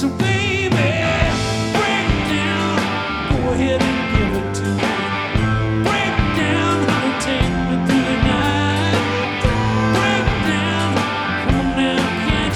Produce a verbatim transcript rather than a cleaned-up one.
So baby, break it down. Go ahead and give it to me.